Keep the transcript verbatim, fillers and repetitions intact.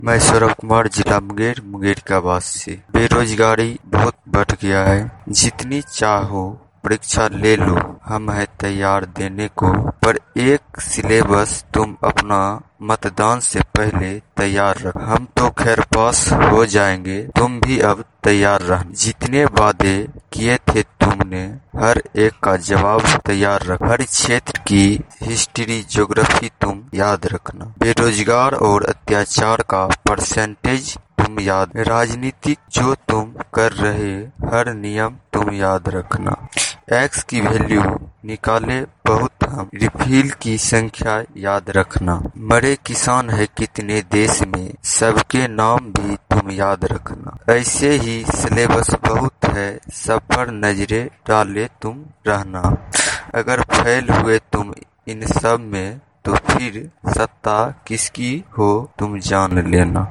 मैं सौरभ कुमार, जिला मुंगेर, मुंगेर का वासी। बेरोजगारी बहुत बढ़ गया है। जितनी चाहो परीक्षा ले लो, हम है तैयार देने को, पर एक सिलेबस तुम अपना मतदान से पहले तैयार रख। हम तो खैर पास हो जाएंगे, तुम भी अब तैयार रह। जितने वादे किए थे तुमने, हर एक का जवाब तैयार रख। हर क्षेत्र की हिस्ट्री, ज्योग्राफी तुम याद रखना। बेरोजगार और अत्याचार का परसेंटेज तुम याद। राजनीति जो तुम कर रहे, हर नियम तुम याद रखना। एक्स की वैल्यू निकाले बहुत हम, रिफिल की संख्या याद रखना। मरे किसान है कितने देश में, सबके नाम भी तुम याद रखना। ऐसे ही सिलेबस बहुत है, सब पर नजरे डाले तुम रहना। अगर फेल हुए तुम इन सब में, तो फिर सत्ता किसकी हो तुम जान लेना।